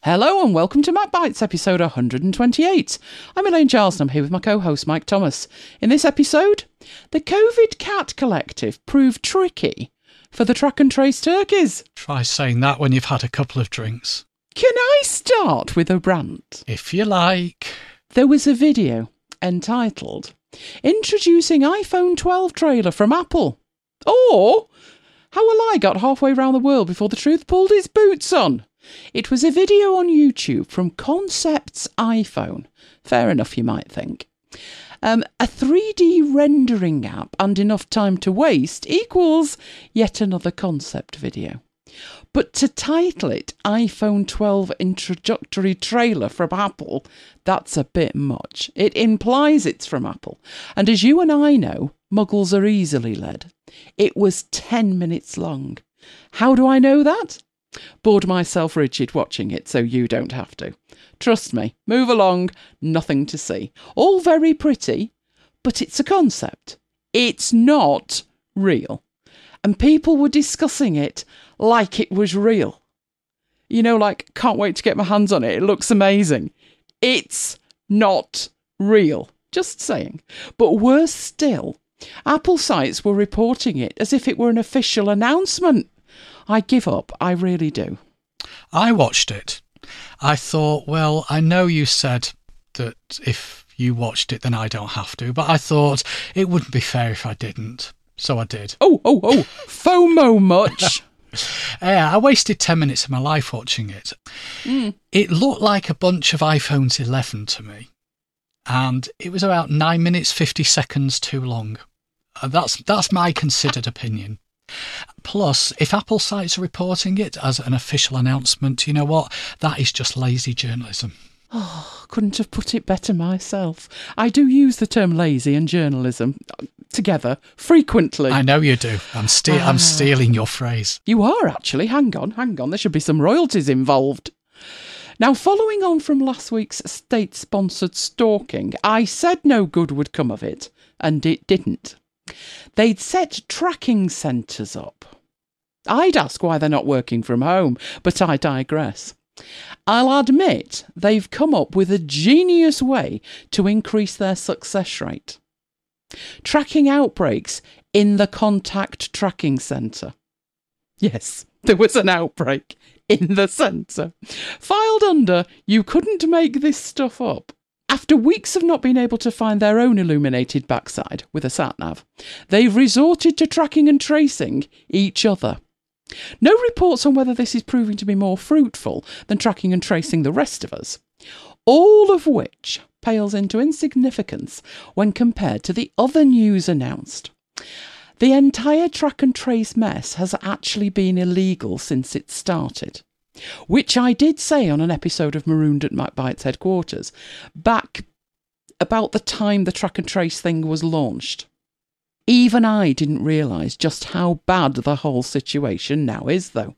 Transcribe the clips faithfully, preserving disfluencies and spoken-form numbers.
Hello and welcome to Mac Bites episode one hundred twenty-eight. I'm Elaine Charles and I'm here with my co-host Mike Thomas. In this episode, the COVID cat collective proved tricky for the track and trace turkeys. Try saying that when you've had a couple of drinks. Can I start with a rant? If you like. There was a video entitled Introducing iPhone twelve trailer from Apple, or How a Lie Got Halfway Round the World Before the Truth Pulled Its Boots On. It was a video on YouTube from Concepts iPhone. Fair enough, you might think. Um, a three D rendering app and enough time to waste equals yet another concept video. But to title it iPhone twelve Introductory Trailer from Apple, that's a bit much. It implies it's from Apple. And as you and I know, muggles are easily led. It was ten minutes long. How do I know that? Bored myself rigid watching it, so you don't have to. Trust me, move along, nothing to see. All very pretty, but it's a concept. It's not real. And people were discussing it like it was real. You know, like, can't wait to get my hands on it, it looks amazing. It's not real. Just saying. But worse still, Apple sites were reporting it as if it were an official announcement. I give up, I really do. I watched it. I thought, well, I know you said that if you watched it, then I don't have to, but I thought it wouldn't be fair if I didn't. So I did. Oh, oh, oh, FOMO much? Yeah, I wasted ten minutes of my life watching it. Mm. It looked like a bunch of iPhones eleven to me, and it was about nine minutes, fifty seconds too long. And that's, that's my considered opinion. Plus, if Apple sites are reporting it as an official announcement, you know what? That is just lazy journalism. Oh, couldn't have put it better myself. I do use the term lazy and journalism together frequently. I know you do. I'm, ste- uh, I'm stealing your phrase. You are, actually. Hang on, hang on. There should be some royalties involved. Now, following on from last week's state-sponsored stalking, I said no good would come of it, and it didn't. They'd set tracking centres up. I'd ask why they're not working from home, but I digress. I'll admit they've come up with a genius way to increase their success rate. Tracking outbreaks in the contact tracking centre. Yes, there was an outbreak in the centre. Filed under, you couldn't make this stuff up. After weeks of not being able to find their own illuminated backside with a sat-nav, they've resorted to tracking and tracing each other. No reports on whether this is proving to be more fruitful than tracking and tracing the rest of us, all of which pales into insignificance when compared to the other news announced. The entire track and trace mess has actually been illegal since it started, which I did say on an episode of Marooned at Mac Bites headquarters, back about the time the track and trace thing was launched. Even I didn't realise just how bad the whole situation now is, though.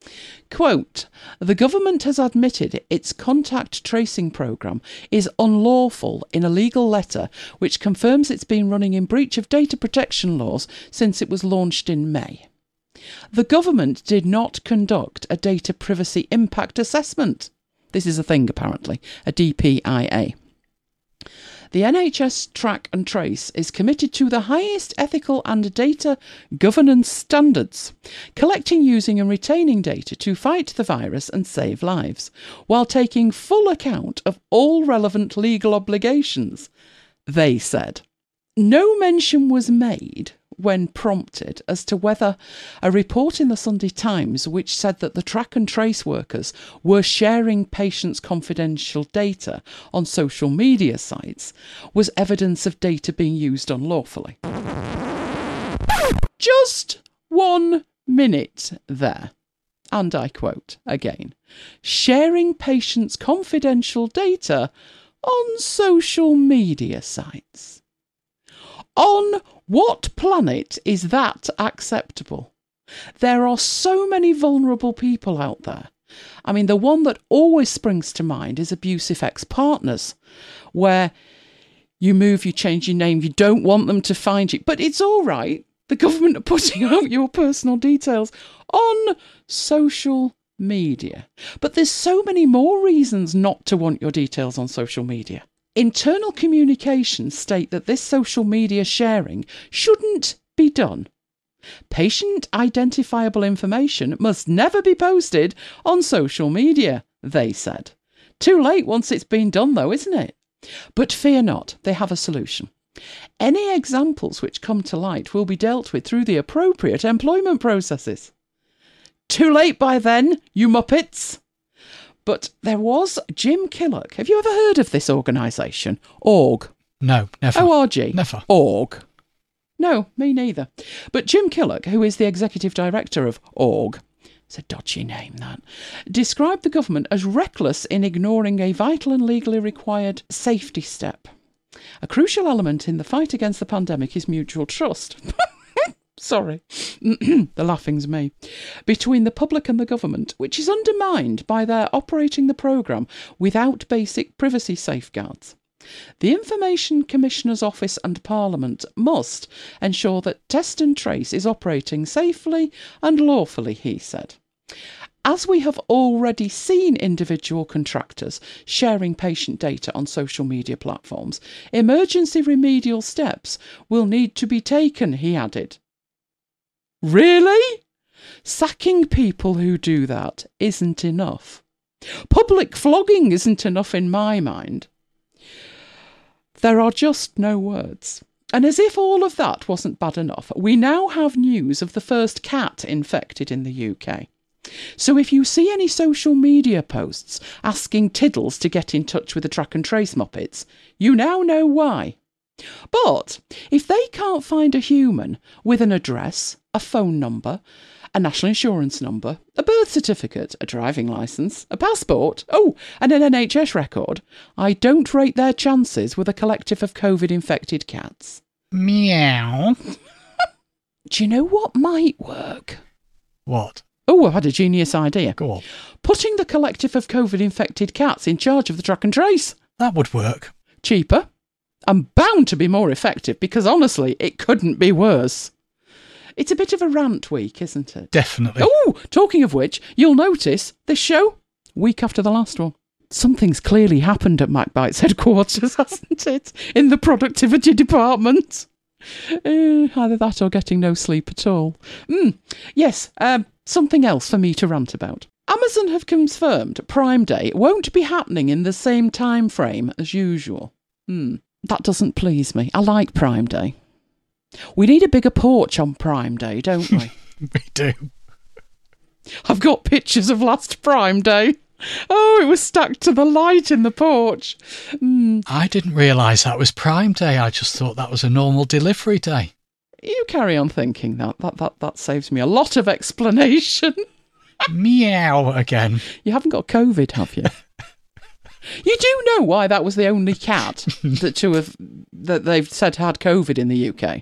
Quote, the government has admitted its contact tracing programme is unlawful in a legal letter which confirms it's been running in breach of data protection laws since it was launched in May. The government did not conduct a data privacy impact assessment. This is a thing, apparently, a D P I A. The N H S Track and Trace is committed to the highest ethical and data governance standards, collecting, using and retaining data to fight the virus and save lives, while taking full account of all relevant legal obligations, they said. No mention was made when prompted as to whether a report in the Sunday Times which said that the track and trace workers were sharing patients' confidential data on social media sites was evidence of data being used unlawfully. Just one minute there. And I quote again, sharing patients' confidential data on social media sites. On what planet is that acceptable? There are so many vulnerable people out there. I mean, the one that always springs to mind is abusive ex-partners, where you move, you change your name, you don't want them to find you. But it's all right. The government are putting out your personal details on social media. But there's so many more reasons not to want your details on social media. Internal communications state that this social media sharing shouldn't be done. Patient identifiable information must never be posted on social media, they said. Too late once it's been done though, isn't it? But fear not, they have a solution. Any examples which come to light will be dealt with through the appropriate employment processes. Too late by then, you muppets! But there was Jim Killock. Have you ever heard of this organisation? Org. No, never. O R G. Never. Org. No, me neither. But Jim Killock, who is the executive director of Org, it's a dodgy name that, described the government as reckless in ignoring a vital and legally required safety step. A crucial element in the fight against the pandemic is mutual trust. Sorry, the laughing's me. Between the public and the government, which is undermined by their operating the programme without basic privacy safeguards. The Information Commissioner's Office and Parliament must ensure that Test and Trace is operating safely and lawfully, he said. As we have already seen individual contractors sharing patient data on social media platforms, emergency remedial steps will need to be taken, he added. Really? Sacking people who do that isn't enough. Public flogging isn't enough in my mind. There are just no words. And as if all of that wasn't bad enough, we now have news of the first cat infected in the U K. So if you see any social media posts asking Tiddles to get in touch with the Track and Trace Muppets, you now know why. But if they can't find a human with an address, a phone number, a national insurance number, a birth certificate, a driving licence, a passport, oh, and an N H S record, I don't rate their chances with a collective of COVID-infected cats. Meow. Do you know what might work? What? Oh, I've had a genius idea. Go on. Putting the collective of COVID-infected cats in charge of the track and trace. That would work. Cheaper. And bound to be more effective, because honestly, it couldn't be worse. It's a bit of a rant week, isn't it? Definitely. Oh, talking of which, you'll notice this show, week after the last one. Something's clearly happened at MacBite's headquarters, hasn't it? In the productivity department. Uh, either that or getting no sleep at all. Mm, yes, um, something else for me to rant about. Amazon have confirmed Prime Day won't be happening in the same time frame as usual. Hmm. That doesn't please me. I like Prime Day. We need a bigger porch on Prime Day, don't we? We do. I've got pictures of last Prime Day. Oh, it was stacked to the light in the porch. Mm. I didn't realise that was Prime Day. I just thought that was a normal delivery day. You carry on thinking that. That, that, that saves me a lot of explanation. Meow again. You haven't got COVID, have you? You do know why that was the only cat that to have that they've said had COVID in the U K?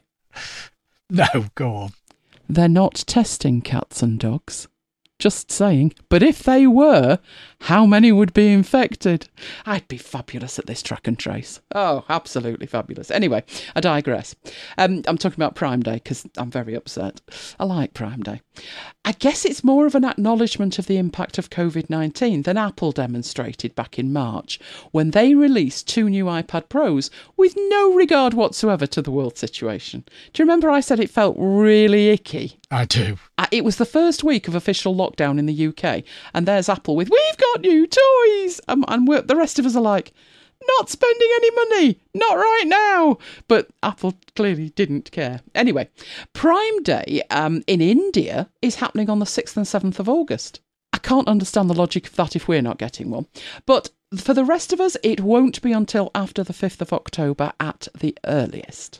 No, go on. They're not testing cats and dogs. Just saying. But if they were, how many would be infected? I'd be fabulous at this track and trace. Oh, absolutely fabulous. Anyway, I digress. Um, I'm talking about Prime Day because I'm very upset. I like Prime Day. I guess it's more of an acknowledgement of the impact of COVID nineteen than Apple demonstrated back in March when they released two new iPad Pros with no regard whatsoever to the world situation. Do you remember I said it felt really icky? I do. It was the first week of official lockdown in the U K, and there's Apple with, we've got new toys! Um, and we're, the rest of us are like, not spending any money, not right now. But Apple clearly didn't care. Anyway, Prime Day um, in India is happening on the sixth and seventh of August. I can't understand the logic of that if we're not getting one. But for the rest of us, it won't be until after the fifth of October at the earliest.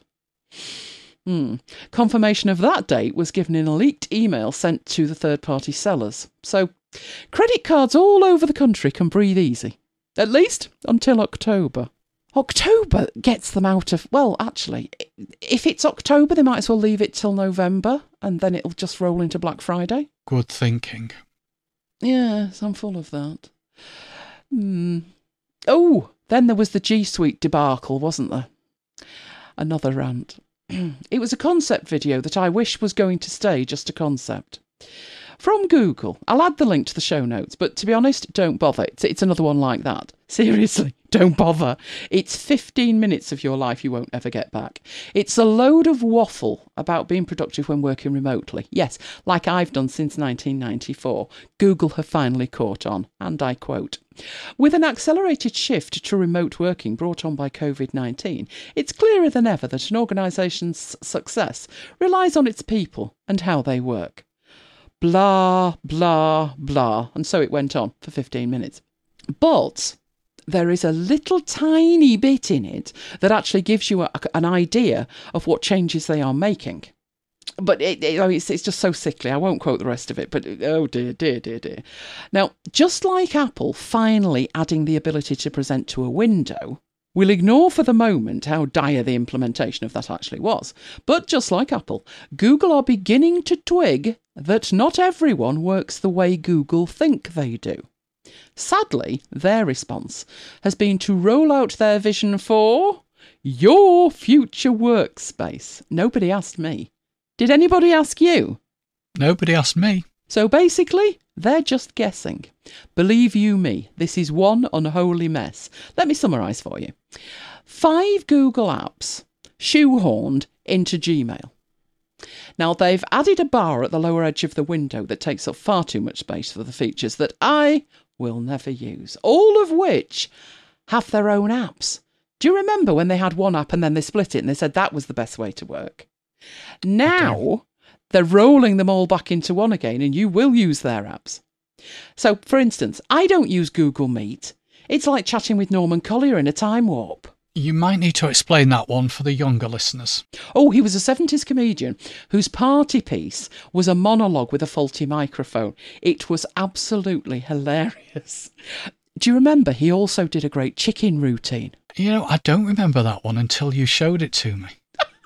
Hmm. Confirmation of that date was given in a leaked email sent to the third-party sellers. So, credit cards all over the country can breathe easy. At least until October. October gets them out of... Well, actually, if it's October, they might as well leave it till November, and then it'll just roll into Black Friday. Good thinking. Yes, I'm full of that. Hmm. Oh, then there was the G Suite debacle, wasn't there? Another rant. It was a concept video that I wish was going to stay just a concept. From Google. I'll add the link to the show notes, but to be honest, don't bother. It's, it's another one like that. Seriously, don't bother. It's fifteen minutes of your life you won't ever get back. It's a load of waffle about being productive when working remotely. Yes, like I've done since nineteen ninety-four. Google have finally caught on, and I quote, "With an accelerated shift to remote working brought on by covid nineteen, it's clearer than ever that an organisation's success relies on its people and how they work." Blah, blah, blah. And so it went on for fifteen minutes. But there is a little tiny bit in it that actually gives you a, an idea of what changes they are making. But it, it, it's, it's just so sickly. I won't quote the rest of it, but oh dear, dear, dear, dear. Now, just like Apple finally adding the ability to present to a window, we'll ignore for the moment how dire the implementation of that actually was. But just like Apple, Google are beginning to twig that not everyone works the way Google think they do. Sadly, their response has been to roll out their vision for your future workspace. Nobody asked me. Did anybody ask you? Nobody asked me. So basically, they're just guessing. Believe you me, this is one unholy mess. Let me summarise for you. Five Google apps shoehorned into Gmail. Now, they've added a bar at the lower edge of the window that takes up far too much space for the features that I will never use, all of which have their own apps. Do you remember when they had one app and then they split it and they said that was the best way to work? Now, they're rolling them all back into one again and you will use their apps. So, for instance, I don't use Google Meet. It's like chatting with Norman Collier in a time warp. You might need to explain that one for the younger listeners. Oh, he was a seventies comedian whose party piece was a monologue with a faulty microphone. It was absolutely hilarious. Do you remember he also did a great chicken routine? You know, I don't remember that one until you showed it to me.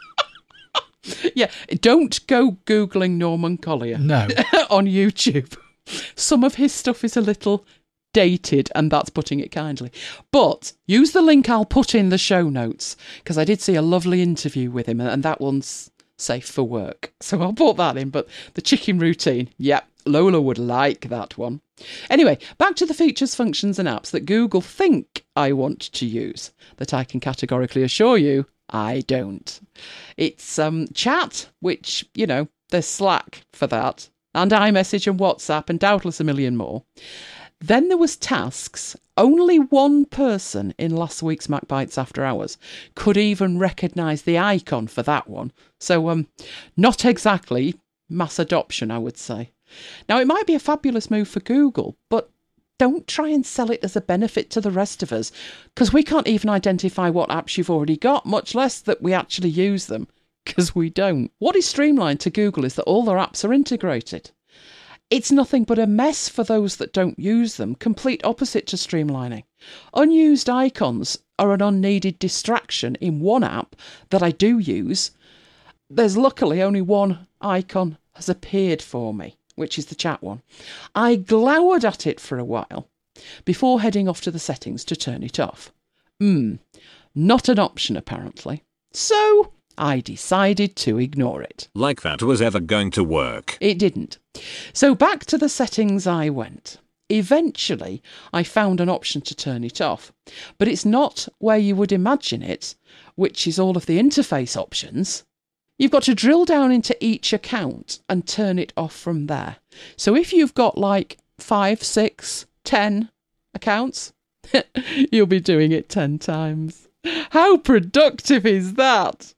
Yeah, don't go Googling Norman Collier. No. On YouTube. Some of his stuff is a little dated, and that's putting it kindly. But use the link I'll put in the show notes, because I did see a lovely interview with him, and that one's safe for work. So I'll put that in. But the chicken routine, yep, Lola would like that one. Anyway, back to the features, functions, and apps that Google think I want to use, that I can categorically assure you I don't. It's um, chat, which, you know, there's Slack for that, and iMessage and WhatsApp, and doubtless a million more. Then there was tasks. Only one person in last week's MacBites After Hours could even recognise the icon for that one. So, um, not exactly mass adoption, I would say. Now, it might be a fabulous move for Google, but don't try and sell it as a benefit to the rest of us, because we can't even identify what apps you've already got, much less that we actually use them, because we don't. What is streamlined to Google is that all their apps are integrated. It's nothing but a mess for those that don't use them, complete opposite to streamlining. Unused icons are an unneeded distraction in one app that I do use. There's luckily only one icon has appeared for me, which is the chat one. I glowered at it for a while before heading off to the settings to turn it off. Hmm, not an option apparently. So I decided to ignore it. Like that was ever going to work. It didn't. So back to the settings I went. Eventually, I found an option to turn it off, but it's not where you would imagine it, which is all of the interface options. You've got to drill down into each account and turn it off from there. So if you've got like five, six, ten accounts, you'll be doing it ten times. How productive is that?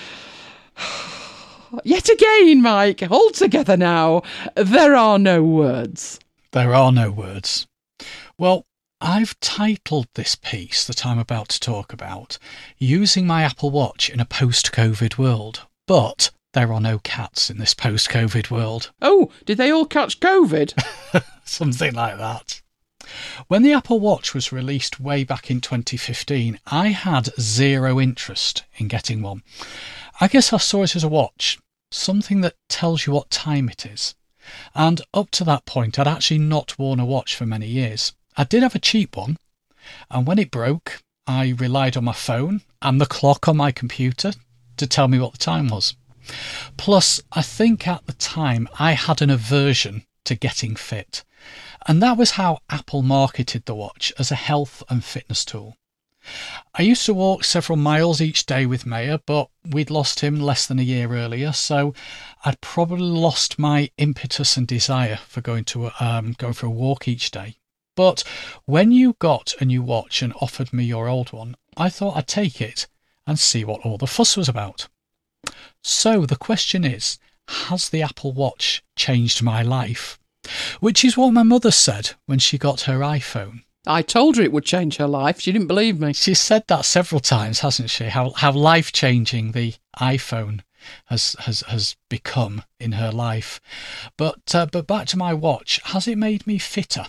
Yet again, Mike, hold together now. There are no words. There are no words. Well, I've titled this piece that I'm about to talk about, Using My Apple Watch in a Post-COVID World. But there are no cats in this post-COVID world. Oh, did they all catch COVID? Something like that. When the Apple Watch was released way back in twenty fifteen, I had zero interest in getting one. I guess I saw it as a watch, something that tells you what time it is. And up to that point, I'd actually not worn a watch for many years. I did have a cheap one, and when it broke, I relied on my phone and the clock on my computer to tell me what the time was. Plus, I think at the time I had an aversion to getting fit. And that was how Apple marketed the watch, as a health and fitness tool. I used to walk several miles each day with Maya, but we'd lost him less than a year earlier, so I'd probably lost my impetus and desire for going to um, going for a walk each day. But when you got a new watch and offered me your old one, I thought I'd take it and see what all the fuss was about. So the question is, has the Apple Watch changed my life? Which is what my mother said when she got her iPhone. I told her it would change her life. She didn't believe me. She's said that several times, hasn't she? How how life-changing the iPhone has has has become in her life. But uh, but back to my watch. Has it made me fitter?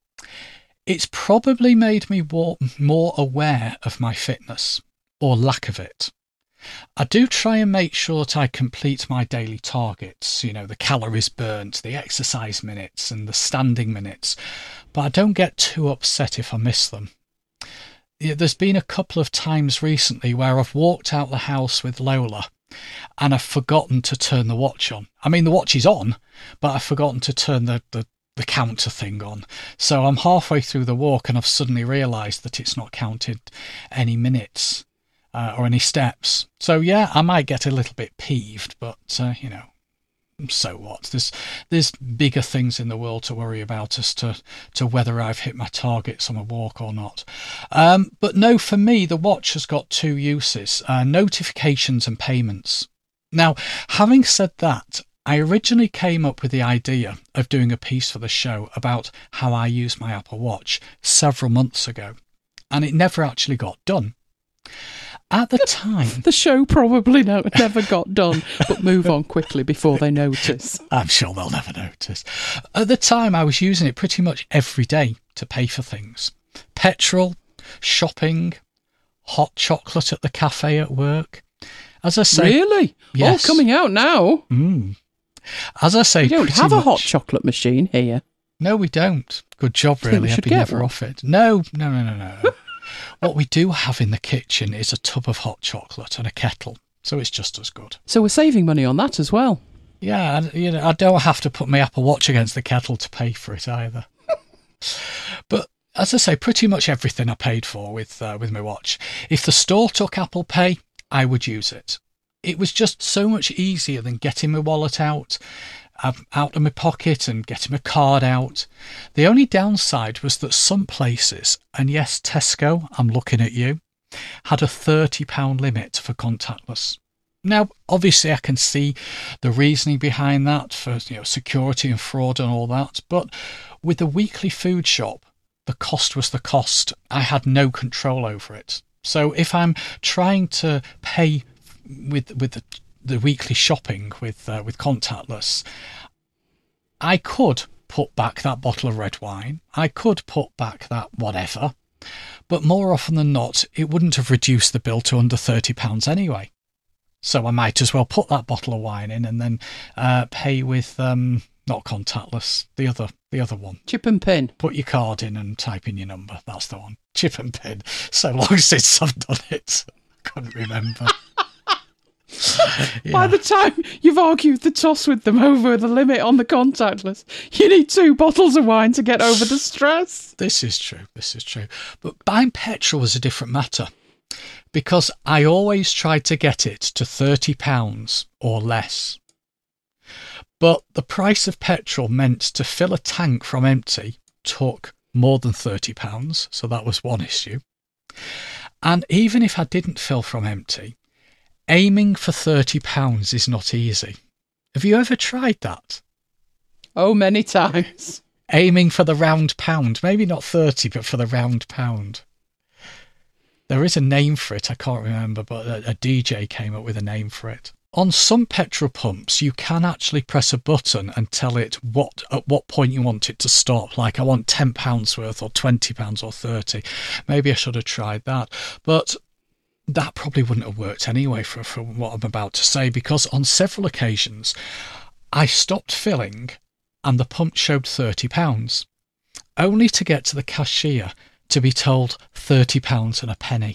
It's probably made me more aware of my fitness, or lack of it. I do try and make sure that I complete my daily targets, you know, the calories burnt, the exercise minutes and the standing minutes, but I don't get too upset if I miss them. There's been a couple of times recently where I've walked out the house with Lola and I've forgotten to turn the watch on. I mean, the watch is on, but I've forgotten to turn the, the, the counter thing on. So I'm halfway through the walk and I've suddenly realised that it's not counted any minutes. Uh, or any steps. So yeah, I might get a little bit peeved, but uh, you know, so what? There's there's bigger things in the world to worry about as to to whether I've hit my targets on a walk or not. Um, but no, for me, the watch has got two uses: uh, notifications and payments. Now, having said that, I originally came up with the idea of doing a piece for the show about how I use my Apple Watch several months ago, and it never actually got done. At the time... The show probably no, never got done, but move on quickly before they notice. I'm sure they'll never notice. At the time, I was using it pretty much every day to pay for things. Petrol, shopping, hot chocolate at the cafe at work. As I say... Really? Yes. All coming out now? Mm. As I say... We don't have much, a hot chocolate machine here. No, we don't. Good job, really. I'd be never one. off it. No, no, no, no, no. What we do have in the kitchen is a tub of hot chocolate and a kettle, so it's just as good. So we're saving money on that as well. Yeah, you know, I don't have to put my Apple Watch against the kettle to pay for it either. But as I say, pretty much everything I paid for with uh, with my watch. If the store took Apple Pay, I would use it. It was just so much easier than getting my wallet out, out of my pocket and getting my card out. The only downside was that some places, and yes, Tesco, I'm looking at you, had a thirty pound limit for contactless. Now, obviously, I can see the reasoning behind that for, you know, security and fraud and all that, but with the weekly food shop, the cost was the cost. I had no control over it. So if I'm trying to pay with with the the weekly shopping with uh, with contactless, I could put back that bottle of red wine, I could put back that whatever, but more often than not, it wouldn't have reduced the bill to under thirty pounds anyway. So I might as well put that bottle of wine in and then uh, pay with, um, not contactless, the other the other one. Chip and pin. Put your card in and type in your number, that's the one. Chip and pin. So long since I've done it, I couldn't remember. Yeah. By the time you've argued the toss with them over the limit on the contactless, you need two bottles of wine to get over the stress. This is true, this is true. But buying petrol was a different matter, because I always tried to get it to thirty pounds or less. But the price of petrol meant to fill a tank from empty took more than thirty pounds, so that was one issue. And even if I didn't fill from empty, aiming for thirty pounds is not easy. Have you ever tried that? Oh, many times. Aiming for the round pound. Maybe not thirty, but for the round pound. There is a name for it, I can't remember, but a, a D J came up with a name for it. On some petrol pumps, you can actually press a button and tell it what at what point you want it to stop. Like, I want ten pounds worth or twenty pounds or thirty. Maybe I should have tried that. But that probably wouldn't have worked anyway for, for what I'm about to say, because on several occasions I stopped filling and the pump showed thirty pounds, only to get to the cashier to be told thirty pounds and a penny.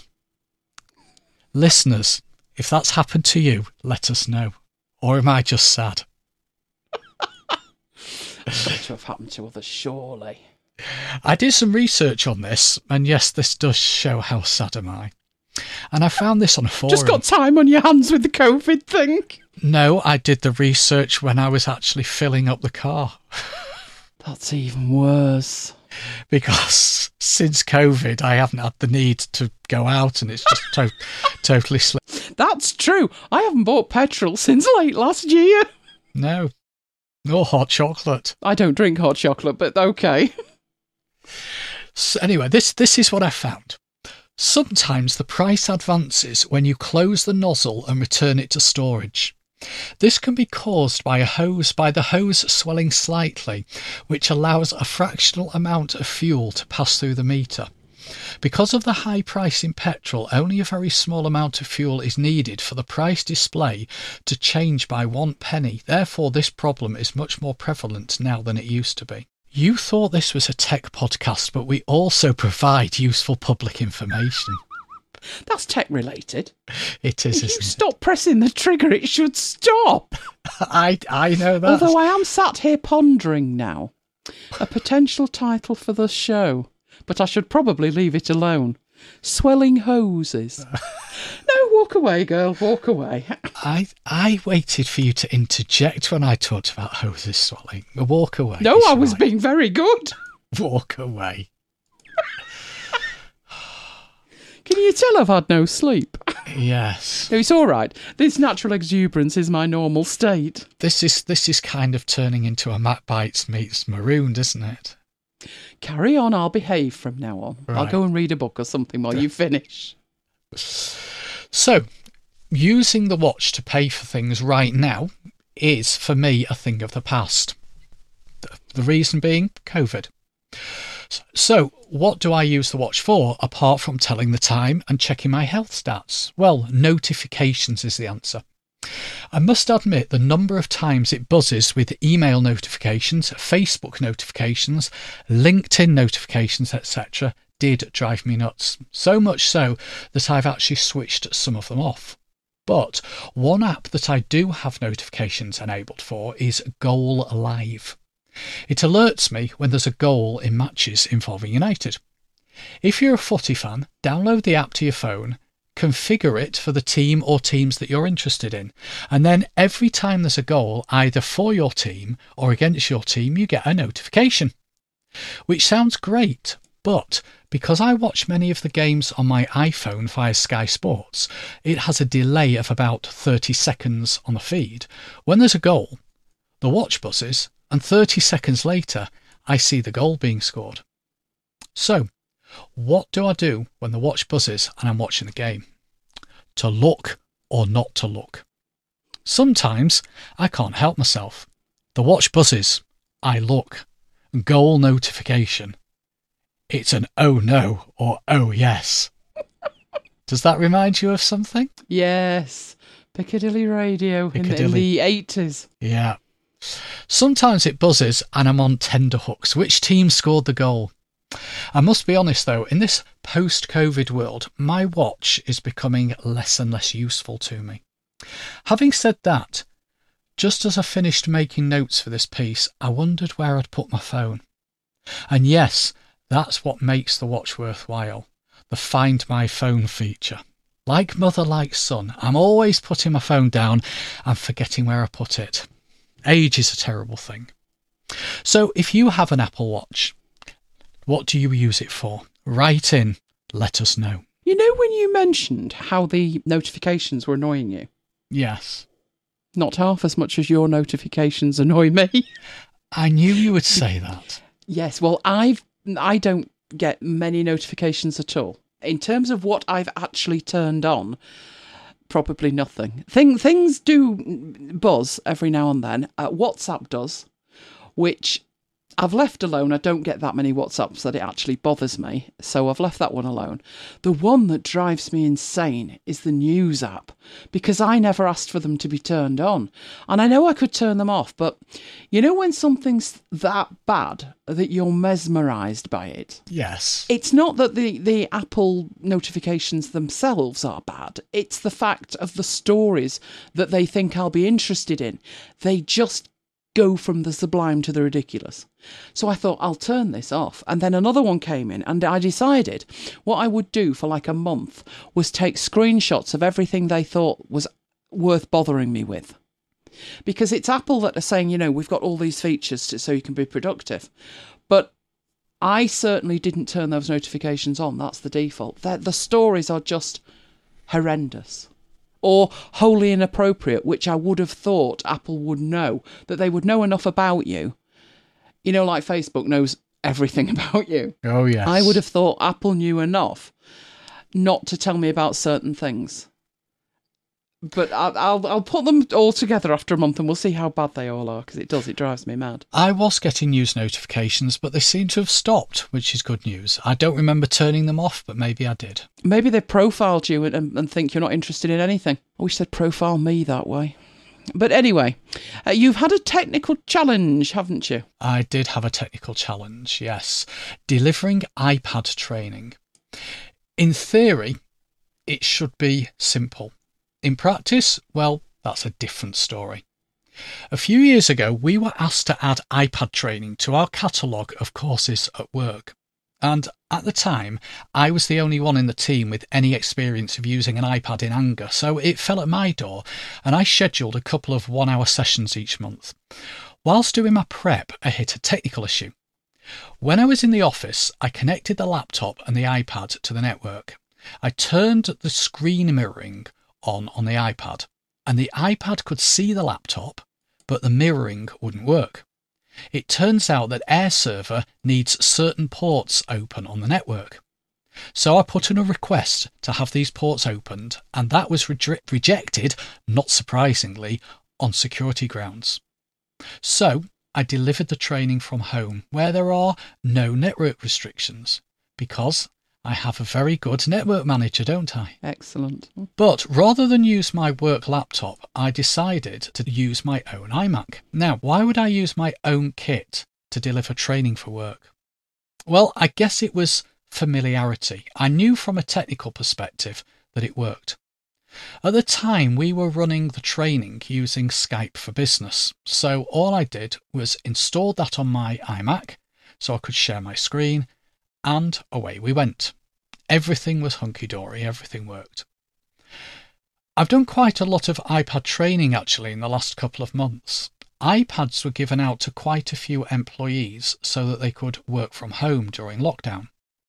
Listeners, if that's happened to you, let us know. Or am I just sad? It's got to have happened to others, surely. I did some research on this, and yes, this does show how sad am I. And I found this on a forum. Just got time on your hands with the COVID thing. No, I did the research when I was actually filling up the car. That's even worse. Because since COVID, I haven't had the need to go out, and it's just to- totally slipped. That's true. I haven't bought petrol since late last year. No. Nor hot chocolate. I don't drink hot chocolate, but okay. So anyway, this, this is what I found. Sometimes the price advances when you close the nozzle and return it to storage. This can be caused by a hose by the hose swelling slightly, which allows a fractional amount of fuel to pass through the meter. Because of the high price in petrol, only a very small amount of fuel is needed for the price display to change by one penny. Therefore, this problem is much more prevalent now than it used to be. You thought this was a tech podcast, but we also provide useful public information. That's tech related. It is, If you isn't it? stop pressing the trigger, it should stop. I, I know that. Although I am sat here pondering now a potential title for the show, but I should probably leave it alone. Swelling hoses. No, walk away, girl, walk away. I I waited for you to interject when I talked about hoses swelling. Walk away. No, is I was right. being very good. Walk away. Can you tell I've had no sleep? Yes. No, it's all right. This natural exuberance is my normal state. This is this is kind of turning into a Matt Bites meets Marooned, isn't it? Carry on, I'll behave from now on. I'll Right. go and read a book or something while you finish. So, using the watch to pay for things right now is, for me, a thing of the past. The, the reason being COVID. So, what do I use the watch for, apart from telling the time and checking my health stats? Well, notifications is the answer. I must admit the number of times it buzzes with email notifications, Facebook notifications, LinkedIn notifications, et cetera did drive me nuts. So much so that I've actually switched some of them off. But one app that I do have notifications enabled for is Goal Live. It alerts me when there's a goal in matches involving United. If you're a footy fan, download the app to your phone, configure it for the team or teams that you're interested in, and then every time there's a goal, either for your team or against your team, you get a notification. Which sounds great, but because I watch many of the games on my iPhone via Sky Sports, it has a delay of about thirty seconds on the feed. When there's a goal, the watch buzzes, and thirty seconds later, I see the goal being scored. So, what do I do when the watch buzzes and I'm watching the game? To look or not to look? Sometimes I can't help myself. The watch buzzes, I look. Goal notification. It's an oh no or oh yes. Does that remind you of something? Yes, Piccadilly Radio in the, in Piccadilly. the eighties. Yeah. Sometimes it buzzes and I'm on tenterhooks. Which team scored the goal? I must be honest though, in this post-COVID world, my watch is becoming less and less useful to me. Having said that, just as I finished making notes for this piece, I wondered where I'd put my phone. And yes, that's what makes the watch worthwhile, the Find My Phone feature. Like mother, like son, I'm always putting my phone down and forgetting where I put it. Age is a terrible thing. So if you have an Apple Watch, what do you use it for? Write in, let us know. You know when you mentioned how the notifications were annoying you? Yes. Not half as much as your notifications annoy me. I knew you would say that. Yes, well, I've I don't get many notifications at all. In terms of what I've actually turned on, probably nothing. Thing, things do buzz every now and then. Uh, WhatsApp does, which I've left alone. I don't get that many WhatsApps that it actually bothers me, so I've left that one alone. The one that drives me insane is the news app, because I never asked for them to be turned on. And I know I could turn them off, but you know when something's that bad that you're mesmerised by it? Yes. It's not that the, the Apple notifications themselves are bad. It's the fact of the stories that they think I'll be interested in. They just go from the sublime to the ridiculous. So I thought, I'll turn this off. And then another one came in, and I decided what I would do for like a month was take screenshots of everything they thought was worth bothering me with. Because it's Apple that are saying, you know, we've got all these features to, so you can be productive. But I certainly didn't turn those notifications on. That's the default. They're, the stories are just horrendous or wholly inappropriate, which I would have thought Apple would know, that they would know enough about you. You know, like Facebook knows everything about you. Oh, yes. I would have thought Apple knew enough not to tell me about certain things. But I'll, I'll I'll put them all together after a month and we'll see how bad they all are, because it does, it drives me mad. I was getting news notifications, but they seem to have stopped, which is good news. I don't remember turning them off, but maybe I did. Maybe they profiled you and, and, and think you're not interested in anything. I wish they'd profile me that way. But anyway, uh, you've had a technical challenge, haven't you? I did have a technical challenge, yes. Delivering iPad training. In theory, it should be simple. In practice, well, that's a different story. A few years ago, we were asked to add iPad training to our catalogue of courses at work. And at the time, I was the only one in the team with any experience of using an iPad in anger, so it fell at my door, and I scheduled a couple of one-hour sessions each month. Whilst doing my prep, I hit a technical issue. When I was in the office, I connected the laptop and the iPad to the network. I turned the screen mirroring on on the iPad, and the iPad could see the laptop, but the mirroring wouldn't work. It turns out that AirServer needs certain ports open on the network. So I put in a request to have these ports opened, and that was re- rejected, not surprisingly, on security grounds. So I delivered the training from home, where there are no network restrictions, because I have a very good network manager, don't I? Excellent. But rather than use my work laptop, I decided to use my own iMac. Now, why would I use my own kit to deliver training for work? Well, I guess it was familiarity. I knew from a technical perspective that it worked. At the time, we were running the training using Skype for Business. So all I did was install that on my iMac so I could share my screen, and away we went. Everything was hunky-dory, everything worked. I've done quite a lot of iPad training actually in the last couple of months. iPads were given out to quite a few employees so that they could work from home during lockdown.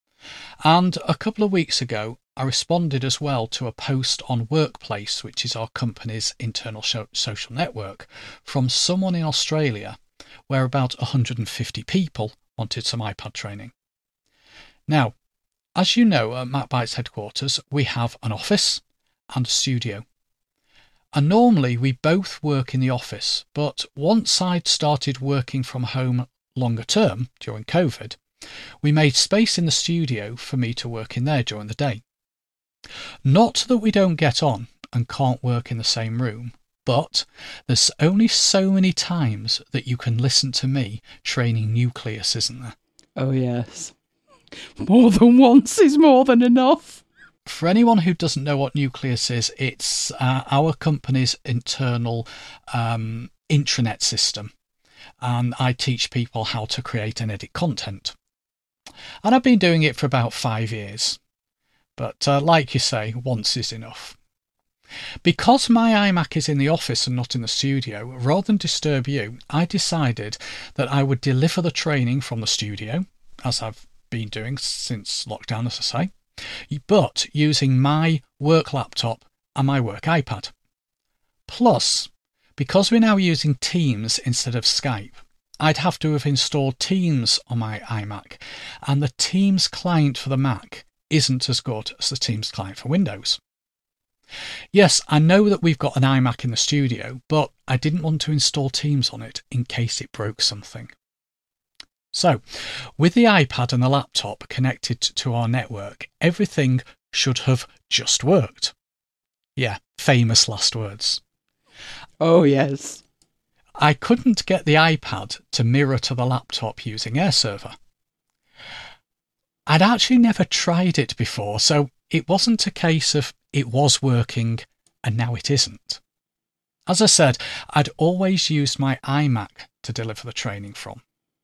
And a couple of weeks ago, I responded as well to a post on Workplace, which is our company's internal show- social network, from someone in Australia, where about one hundred fifty people wanted some iPad training. Now, as you know, at MacBytes headquarters, we have an office and a studio. And normally we both work in the office, but once I'd started working from home longer term during COVID, we made space in the studio for me to work in there during the day. Not that we don't get on and can't work in the same room, but there's only so many times that you can listen to me training Nucleus, isn't there? Oh, yes. More than once is more than enough. For anyone who doesn't know what Nucleus is, it's uh, our company's internal um, intranet system. And I teach people how to create and edit content. And I've been doing it for about five years. But uh, like you say, once is enough. Because my iMac is in the office and not in the studio, rather than disturb you, I decided that I would deliver the training from the studio, as I've been doing since lockdown, as I say, but using my work laptop and my work iPad. Plus, because we're now using Teams instead of Skype, I'd have to have installed Teams on my iMac, and the Teams client for the Mac isn't as good as the Teams client for Windows. Yes, I know that we've got an iMac in the studio, but I didn't want to install Teams on it in case it broke something. So, with the iPad and the laptop connected to our network, everything should have just worked. Yeah, famous last words. Oh, yes. I couldn't get the iPad to mirror to the laptop using AirServer. I'd actually never tried it before, so it wasn't a case of it was working and now it isn't. As I said, I'd always used my iMac to deliver the training from.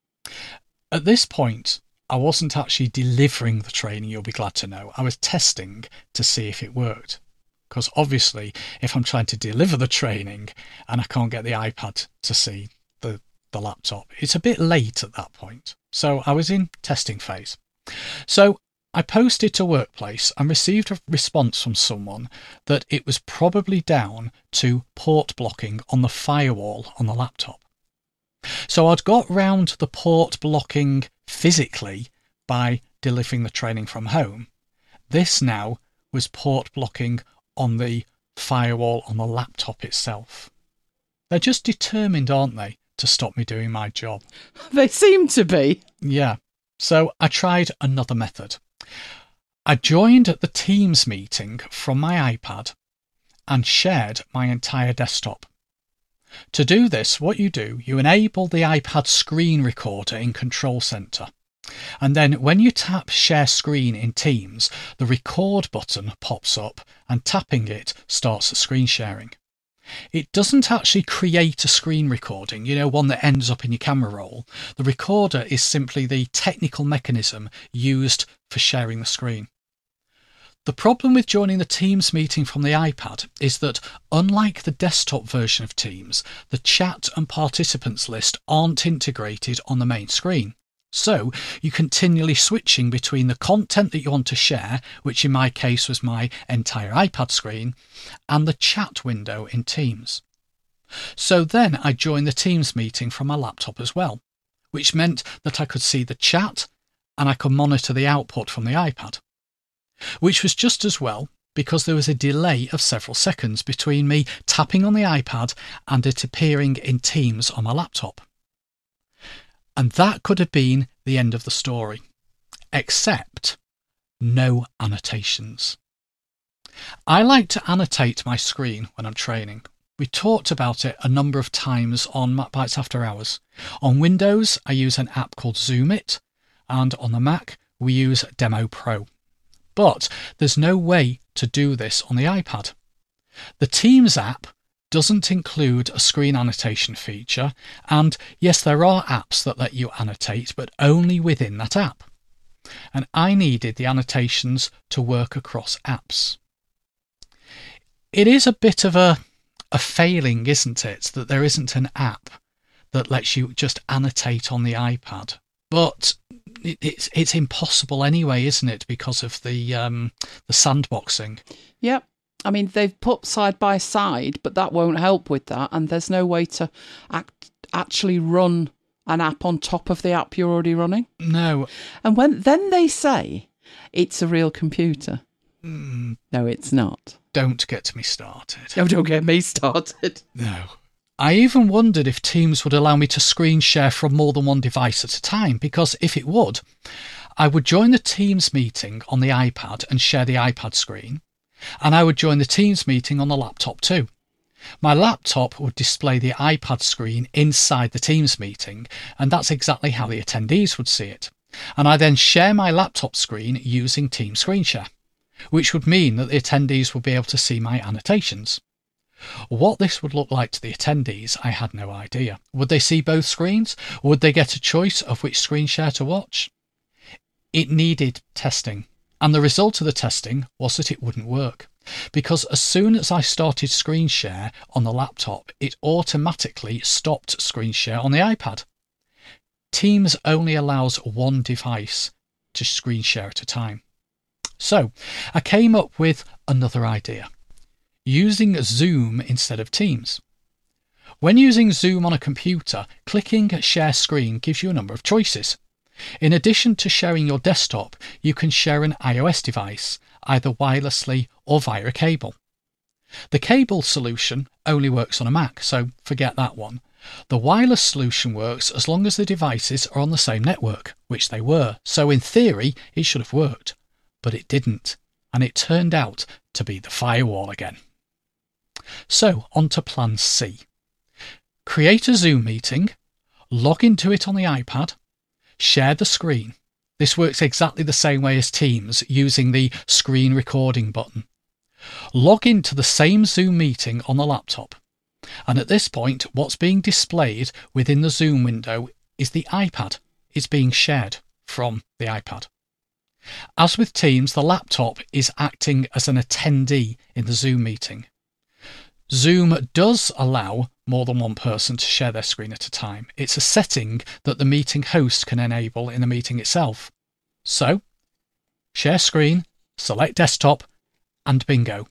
At this point, I wasn't actually delivering the training, you'll be glad to know. I was testing to see if it worked. Because obviously, if I'm trying to deliver the training and I can't get the iPad to see the, the laptop, it's a bit late at that point. So I was in testing phase. So I posted to Workplace and received a response from someone that it was probably down to port blocking on the firewall on the laptop. So I'd got round the port blocking physically by delivering the training from home. This now was port blocking on the firewall on the laptop itself. They're just determined, aren't they, to stop me doing my job? They seem to be. Yeah. So I tried another method. I joined the Teams meeting from my iPad and shared my entire desktop. To do this, what you do, you enable the iPad screen recorder in Control Center. And then when you tap Share Screen in Teams, the record button pops up and tapping it starts the screen sharing. It doesn't actually create a screen recording, you know, one that ends up in your camera roll. The recorder is simply the technical mechanism used for sharing the screen. The problem with joining the Teams meeting from the iPad is that, unlike the desktop version of Teams, the chat and participants list aren't integrated on the main screen. So you're continually switching between the content that you want to share, which in my case was my entire iPad screen, and the chat window in Teams. So then I joined the Teams meeting from my laptop as well, which meant that I could see the chat and I could monitor the output from the iPad, which was just as well because there was a delay of several seconds between me tapping on the iPad and it appearing in Teams on my laptop. And that could have been the end of the story, except no annotations. I like to annotate my screen when I'm training. We talked about it a number of times on MacBites After Hours. On Windows, I use an app called Zoomit, and on the Mac, we use Demo Pro. But there's no way to do this on the iPad. The Teams app doesn't include a screen annotation feature, and yes, there are apps that let you annotate, but only within that app. And I needed the annotations to work across apps. It is a bit of a, a failing, isn't it, that there isn't an app that lets you just annotate on the iPad. But it, it's it's impossible anyway, isn't it, because of the um, the sandboxing? Yep. I mean, they've put side by side, but that won't help with that. And there's no way to act, actually run an app on top of the app you're already running. No. And when then they say it's a real computer. Mm, no, it's not. Don't get me started. Oh, don't get me started. No. I even wondered if Teams would allow me to screen share from more than one device at a time, because if it would, I would join the Teams meeting on the iPad and share the iPad screen. And I would join the Teams meeting on the laptop too. My laptop would display the iPad screen inside the Teams meeting, and that's exactly how the attendees would see it. And I then share my laptop screen using Teams Screen Share, which would mean that the attendees would be able to see my annotations. What this would look like to the attendees, I had no idea. Would they see both screens? Would they get a choice of which screen share to watch? It needed testing. And the result of the testing was that it wouldn't work, because as soon as I started screen share on the laptop, it automatically stopped screen share on the iPad. Teams only allows one device to screen share at a time. So I came up with another idea, using Zoom instead of Teams. When using Zoom on a computer, clicking Share Screen gives you a number of choices. In addition to sharing your desktop, you can share an iOS device, either wirelessly or via a cable. The cable solution only works on a Mac, so forget that one. The wireless solution works as long as the devices are on the same network, which they were, so in theory it should have worked. But it didn't, and it turned out to be the firewall again. So on to plan C. Create a Zoom meeting, log into it on the iPad, share the screen. This works exactly the same way as Teams, using the screen recording button. Log into the same Zoom meeting on the laptop. And at this point, what's being displayed within the Zoom window is the iPad. It's being shared from the iPad. As with Teams, the laptop is acting as an attendee in the Zoom meeting. Zoom does allow more than one person to share their screen at a time. It's a setting that the meeting host can enable in the meeting itself. So, share screen, select desktop, and bingo.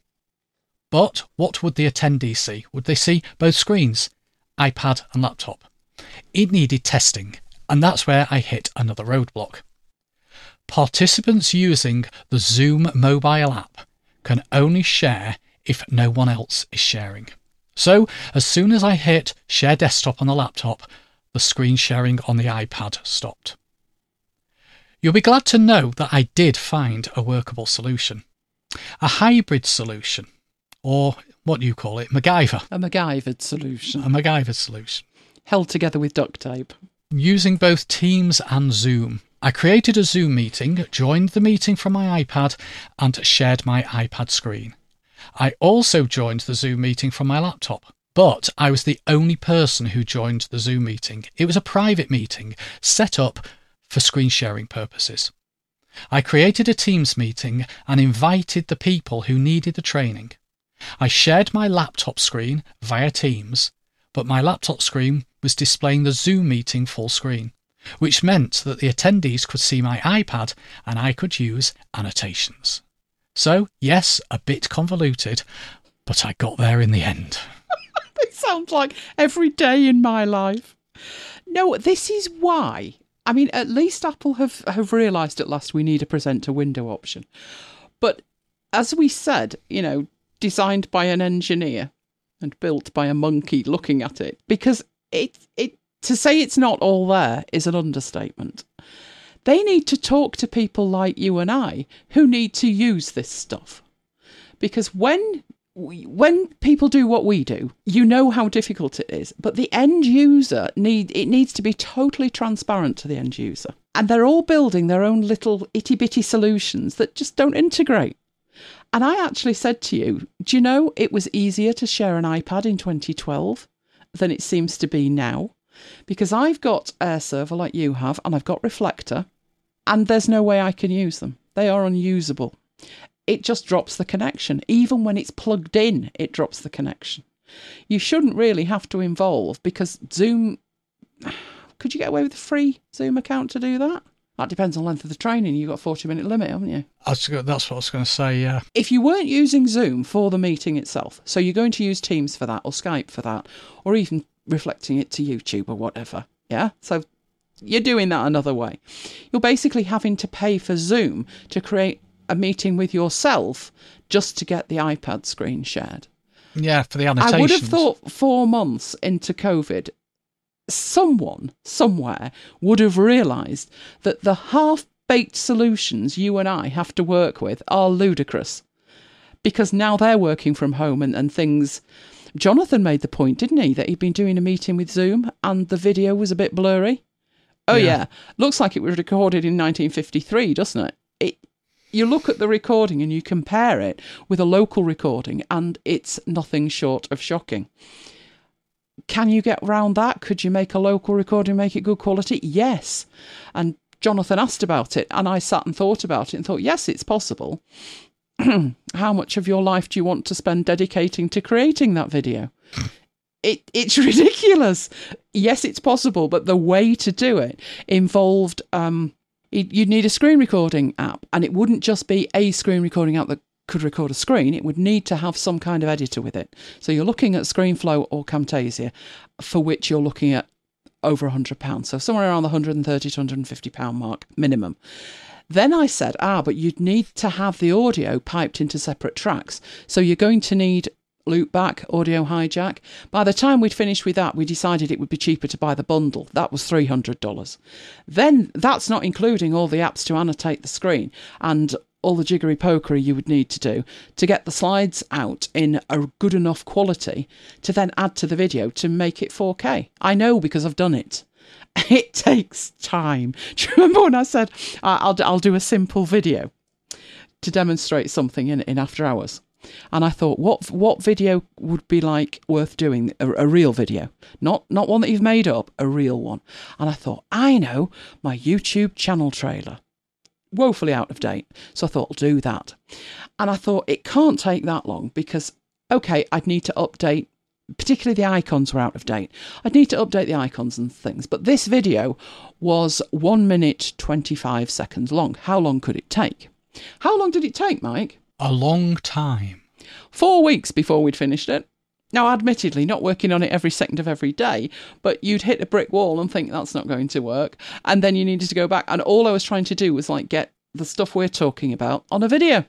But what would the attendee see? Would they see both screens, iPad and laptop? It needed testing, and that's where I hit another roadblock. Participants using the Zoom mobile app can only share if no one else is sharing. So, as soon as I hit share desktop on the laptop, the screen sharing on the iPad stopped. You'll be glad to know that I did find a workable solution. A hybrid solution, or what do you call it, MacGyver. A MacGyvered solution. A MacGyver solution. Held together with duct tape. Using both Teams and Zoom, I created a Zoom meeting, joined the meeting from my iPad, and shared my iPad screen. I also joined the Zoom meeting from my laptop, but I was the only person who joined the Zoom meeting. It was a private meeting set up for screen sharing purposes. I created a Teams meeting and invited the people who needed the training. I shared my laptop screen via Teams, but my laptop screen was displaying the Zoom meeting full screen, which meant that the attendees could see my iPad and I could use annotations. So, yes, a bit convoluted, but I got there in the end. It sounds like every day in my life. No, this is why. I mean, at least Apple have, have realised at last we need a presenter window option. But as we said, you know, designed by an engineer and built by a monkey looking at it, because it it to say it's not all there is an understatement. They need to talk to people like you and I who need to use this stuff. Because when we, when people do what we do, you know how difficult it is. But the end user, need it needs to be totally transparent to the end user. And they're all building their own little itty-bitty solutions that just don't integrate. And I actually said to you, do you know, it was easier to share an iPad in twenty twelve than it seems to be now. Because I've got AirServer like you have, and I've got Reflector, and there's no way I can use them. They are unusable. It just drops the connection. Even when it's plugged in, it drops the connection. You shouldn't really have to involve, because Zoom... Could you get away with a free Zoom account to do that? That depends on the length of the training. You've got a forty minute limit, haven't you? That's what I was going to say, yeah. If you weren't using Zoom for the meeting itself, so you're going to use Teams for that, or Skype for that, or even reflecting it to YouTube or whatever, yeah? So you're doing that another way. You're basically having to pay for Zoom to create a meeting with yourself just to get the iPad screen shared. Yeah, for the annotations. I would have thought four months into COVID, someone, somewhere, would have realised that the half-baked solutions you and I have to work with are ludicrous. Because now they're working from home and, and things... Jonathan made the point, didn't he, that he'd been doing a meeting with Zoom and the video was a bit blurry? Oh, yeah. yeah. Looks like it was recorded in nineteen fifty-three, doesn't it? It? You look at the recording and you compare it with a local recording and it's nothing short of shocking. Can you get around that? Could you make a local recording, make it good quality? Yes. And Jonathan asked about it and I sat and thought about it and thought, yes, it's possible. How much of your life do you want to spend dedicating to creating that video? It It's ridiculous. Yes, it's possible, but the way to do it involved... Um, you'd need a screen recording app, and it wouldn't just be a screen recording app that could record a screen. It would need to have some kind of editor with it. So you're looking at ScreenFlow or Camtasia, for which you're looking at over one hundred pounds. So somewhere around the one hundred thirty to one hundred fifty pounds mark minimum. Then I said, ah, but you'd need to have the audio piped into separate tracks. So you're going to need loopback, audio hijack. By the time we'd finished with that, we decided it would be cheaper to buy the bundle. That was three hundred dollars. Then that's not including all the apps to annotate the screen and all the jiggery pokery you would need to do to get the slides out in a good enough quality to then add to the video to make it four K. I know because I've done it. It takes time. Do you remember when I said uh, I'll I'll do a simple video to demonstrate something in in After Hours? And I thought, what what video would be like worth doing? A, a real video, not not one that you've made up, a real one. And I thought, I know, my YouTube channel trailer, woefully out of date. So I thought, I'll do that. And I thought it can't take that long because, okay, I'd need to update. Particularly the icons were out of date. I'd need to update the icons and things. But this video was one minute twenty-five seconds long. How long could it take? How long did it take, Mike? A long time. Four weeks before we'd finished it. Now, admittedly, not working on it every second of every day, but you'd hit a brick wall and think that's not going to work. And then you needed to go back. And all I was trying to do was like get the stuff we're talking about on a video.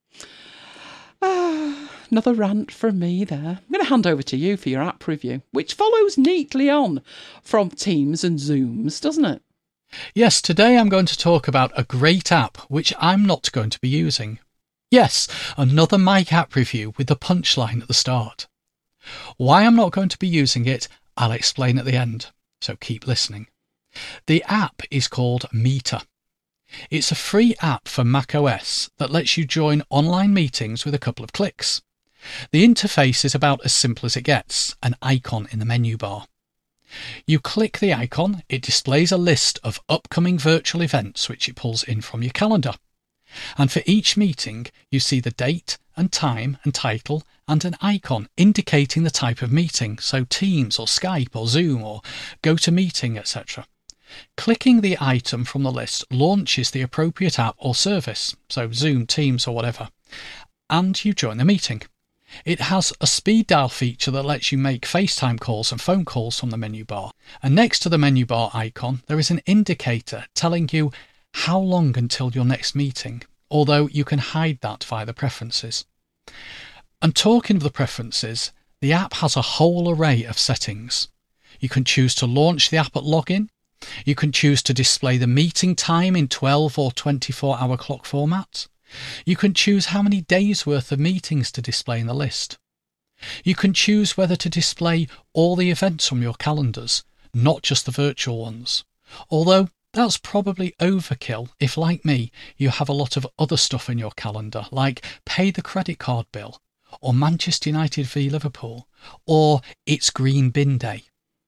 Ah. Another rant from me there. I'm going to hand over to you for your app review, which follows neatly on from Teams and Zooms, doesn't it? Yes, today I'm going to talk about a great app which I'm not going to be using. Yes, another Mike app review with the punchline at the start. Why I'm not going to be using it, I'll explain at the end, so keep listening. The app is called Meeter. It's a free app for macOS that lets you join online meetings with a couple of clicks. The interface is about as simple as it gets, an icon in the menu bar. You click the icon, it displays a list of upcoming virtual events which it pulls in from your calendar. And for each meeting, you see the date and time and title and an icon indicating the type of meeting, so Teams or Skype or Zoom or GoToMeeting, et cetera. Clicking the item from the list launches the appropriate app or service, so Zoom, Teams or whatever, and you join the meeting. It has a speed dial feature that lets you make FaceTime calls and phone calls from the menu bar. And next to the menu bar icon, there is an indicator telling you how long until your next meeting, although you can hide that via the preferences. And talking of the preferences, the app has a whole array of settings. You can choose to launch the app at login. You can choose to display the meeting time in twelve or twenty-four hour clock format. You can choose how many days worth of meetings to display in the list. You can choose whether to display all the events from your calendars, not just the virtual ones. Although that's probably overkill if, like me, you have a lot of other stuff in your calendar, like pay the credit card bill, or Manchester United v Liverpool, or it's Green Bin Day.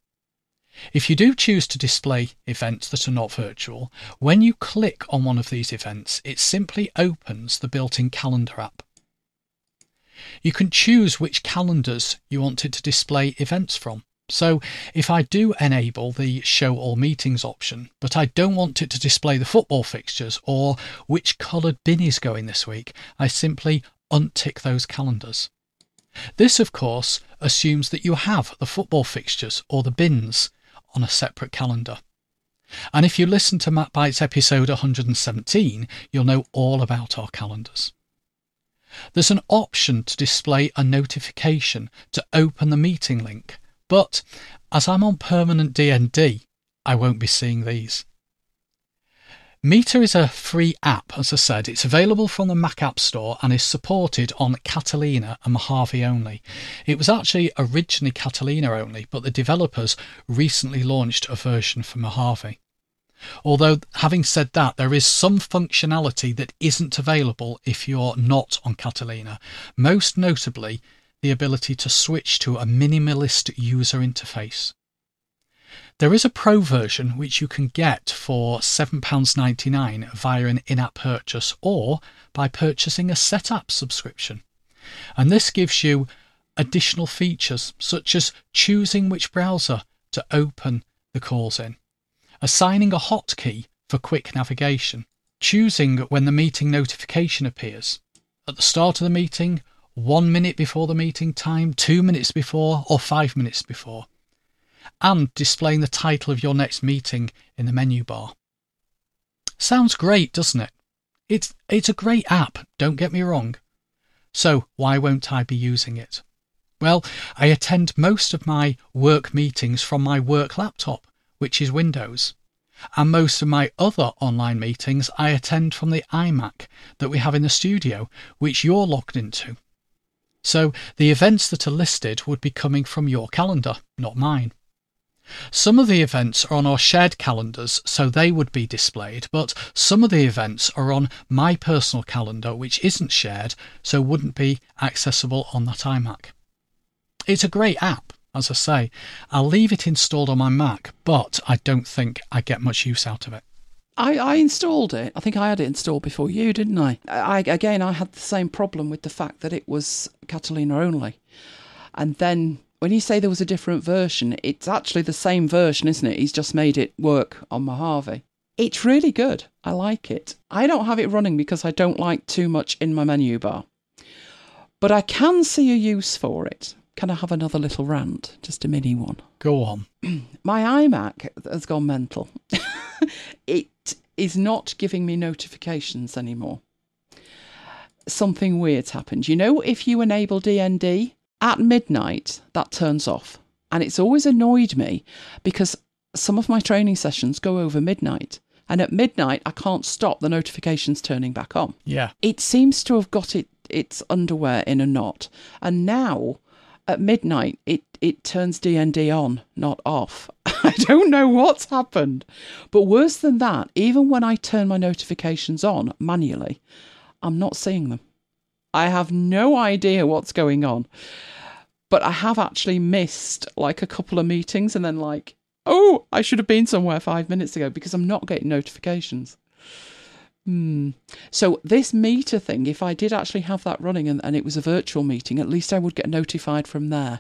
If you do choose to display events that are not virtual, when you click on one of these events, it simply opens the built-in calendar app. You can choose which calendars you want it to display events from. So if I do enable the Show All Meetings option, but I don't want it to display the football fixtures or which coloured bin is going this week, I simply untick those calendars. This, of course, assumes that you have the football fixtures or the bins on a separate calendar. And if you listen to Matt Bytes episode one hundred seventeen, you'll know all about our calendars. There's an option to display a notification to open the meeting link, but as I'm on permanent D N D, I won't be seeing these. Meeter is a free app, as I said. It's available from the Mac App Store and is supported on Catalina and Mojave only. It was actually originally Catalina only, but the developers recently launched a version for Mojave. Although, having said that, there is some functionality that isn't available if you're not on Catalina, most notably the ability to switch to a minimalist user interface. There is a Pro version which you can get for seven pounds ninety-nine via an in-app purchase or by purchasing a Setapp subscription. And this gives you additional features such as choosing which browser to open the calls in, assigning a hotkey for quick navigation, choosing when the meeting notification appears, at the start of the meeting, one minute before the meeting time, two minutes before, or five minutes before, and displaying the title of your next meeting in the menu bar. Sounds great, doesn't it? It's, it's a great app, don't get me wrong. So why won't I be using it? Well, I attend most of my work meetings from my work laptop, which is Windows. And most of my other online meetings I attend from the iMac that we have in the studio, which you're logged into. So the events that are listed would be coming from your calendar, not mine. Some of the events are on our shared calendars, so they would be displayed, but some of the events are on my personal calendar, which isn't shared, so wouldn't be accessible on that iMac. It's a great app, as I say. I'll leave it installed on my Mac, but I don't think I get much use out of it. I, I installed it. I think I had it installed before you, didn't I? I? Again, I had the same problem with the fact that it was Catalina only. And then when you say there was a different version, it's actually the same version, isn't it? He's just made it work on Mojave. It's really good. I like it. I don't have it running because I don't like too much in my menu bar. But I can see a use for it. Can I have another little rant? Just a mini one. Go on. My iMac has gone mental. It is not giving me notifications anymore. Something weird's happened. You know, if you enable D N D, at midnight, that turns off. And it's always annoyed me because some of my training sessions go over midnight. And at midnight, I can't stop the notifications turning back on. Yeah. It seems to have got it its underwear in a knot. And now, at midnight, it, it turns D N D on, not off. I don't know what's happened. But worse than that, even when I turn my notifications on manually, I'm not seeing them. I have no idea what's going on. But I have actually missed like a couple of meetings and then like, oh, I should have been somewhere five minutes ago because I'm not getting notifications. Hmm. So this meter thing, if I did actually have that running and, and it was a virtual meeting, at least I would get notified from there.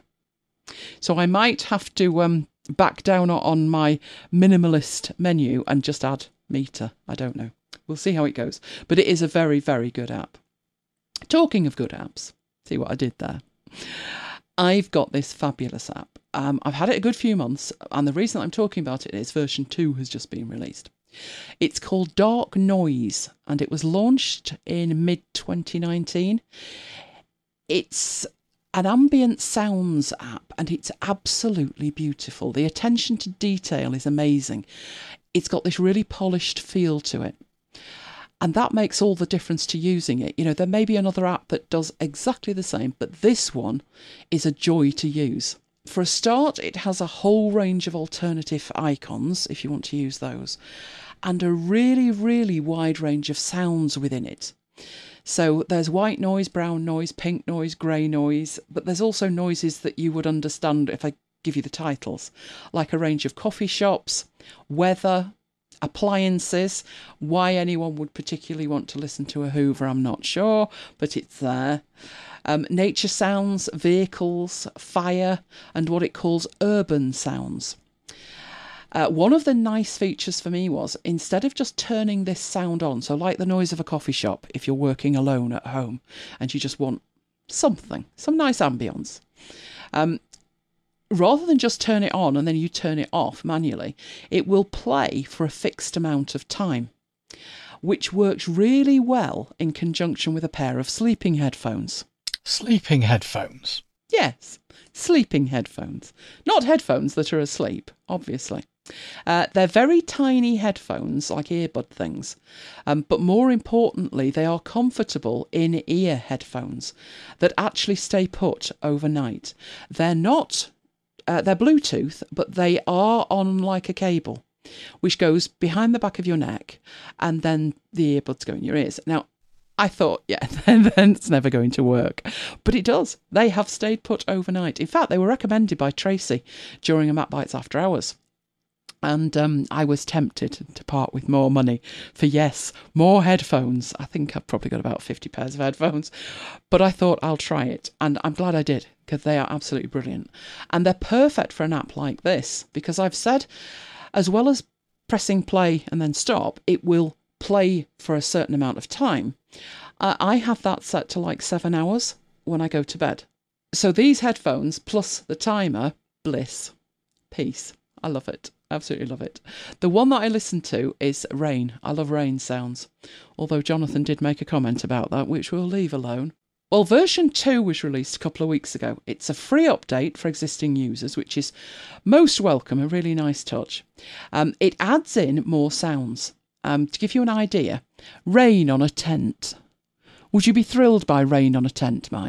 So I might have to um, back down on my minimalist menu and just add meter. I don't know. We'll see how it goes. But it is a very, very good app. Talking of good apps, see what I did there? I've got this fabulous app. Um, I've had it a good few months, and the reason I'm talking about it is version two has just been released. It's called Dark Noise, and it was launched in mid twenty nineteen. It's an ambient sounds app, and it's absolutely beautiful. The attention to detail is amazing. It's got this really polished feel to it. And that makes all the difference to using it. You know, there may be another app that does exactly the same, but this one is a joy to use. For a start, it has a whole range of alternative icons, if you want to use those, and a really, really wide range of sounds within it. So there's white noise, brown noise, pink noise, grey noise, but there's also noises that you would understand if I give you the titles, like a range of coffee shops, weather, appliances. Why anyone would particularly want to listen to a Hoover, I'm not sure, but it's there. Um, nature sounds, vehicles, fire, and what it calls urban sounds. Uh, one of the nice features for me was, instead of just turning this sound on, so like the noise of a coffee shop, if you're working alone at home and you just want something, some nice ambience, um, rather than just turn it on and then you turn it off manually, it will play for a fixed amount of time, which works really well in conjunction with a pair of sleeping headphones. Sleeping headphones? Yes, sleeping headphones. Not headphones that are asleep, obviously. Uh, they're very tiny headphones, like earbud things, um, but more importantly, they are comfortable in-ear headphones that actually stay put overnight. They're not Uh, they're Bluetooth, but they are on like a cable, which goes behind the back of your neck, and then the earbuds go in your ears. Now, I thought, yeah, then, then it's never going to work. But it does. They have stayed put overnight. In fact, they were recommended by Tracy during a Mac Bites After Hours. And um, I was tempted to part with more money for, yes, more headphones. I think I've probably got about fifty pairs of headphones. But I thought I'll try it. And I'm glad I did, because they are absolutely brilliant. And they're perfect for an app like this, because I've said, as well as pressing play and then stop, it will play for a certain amount of time. Uh, I have that set to like seven hours when I go to bed. So these headphones plus the timer, bliss, peace. I love it. Absolutely love it. The one that I listen to is rain. I love rain sounds. Although Jonathan did make a comment about that, which we'll leave alone. Well, version two was released a couple of weeks ago. It's a free update for existing users, which is most welcome, a really nice touch. Um, it adds in more sounds. Um, to give you an idea, rain on a tent. Would you be thrilled by rain on a tent, Mike?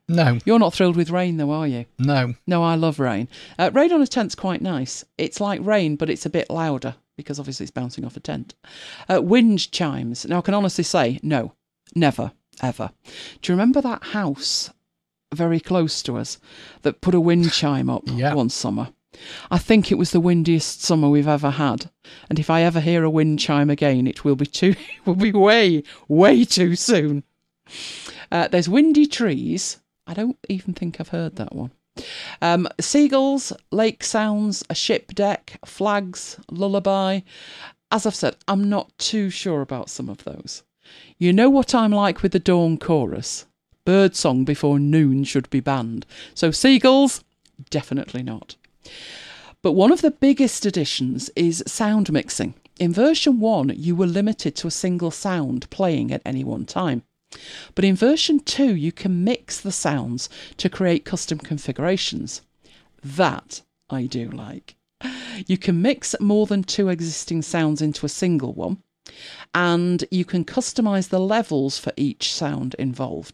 No, You're not thrilled with rain, though, are you? no. No, I love rain. Uh, rain on a tent's quite nice. It's like rain, but it's a bit louder because obviously it's bouncing off a tent. Uh, wind chimes. Now, I can honestly say, no, never, ever. Do you remember that house very close to us that put a wind chime up Yeah. one summer? I think it was the windiest summer we've ever had. And if I ever hear a wind chime again, it will be too, it will be way, way too soon. Uh, there's windy trees. I don't even think I've heard that one. Um, seagulls, lake sounds, a ship deck, flags, lullaby. As I've said, I'm not too sure about some of those. You know what I'm like with the dawn chorus? Birdsong before noon should be banned. So seagulls, definitely not. But one of the biggest additions is sound mixing. In version one, you were limited to a single sound playing at any one time. But in version two, you can mix the sounds to create custom configurations. That I do like. You can mix more than two existing sounds into a single one, and you can customise the levels for each sound involved,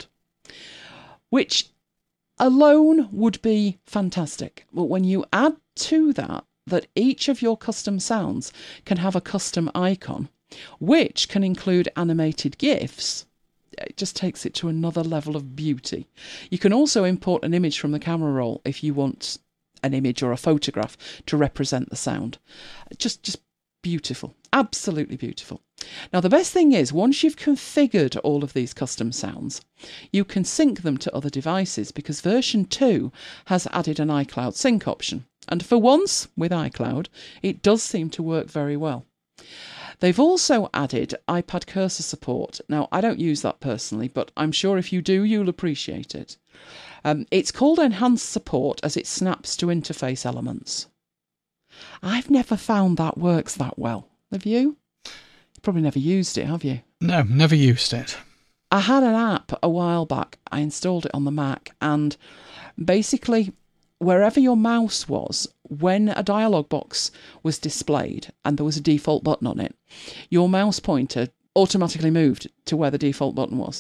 which alone would be fantastic. But when you add to that, that each of your custom sounds can have a custom icon, which can include animated GIFs, it just takes it to another level of beauty. You can also import an image from the camera roll if you want an image or a photograph to represent the sound. Just, just beautiful. Absolutely beautiful. Now, the best thing is, once you've configured all of these custom sounds, you can sync them to other devices because version two has added an iCloud sync option. And for once, with iCloud, it does seem to work very well. They've also added iPad cursor support. Now, I don't use that personally, but I'm sure if you do, you'll appreciate it. Um, it's called enhanced support as it snaps to interface elements. I've never found that works that well. Have you? You've probably never used it, have you? No, never used it. I had an app a while back. I installed it on the Mac, and basically, wherever your mouse was, when a dialog box was displayed and there was a default button on it, your mouse pointer automatically moved to where the default button was,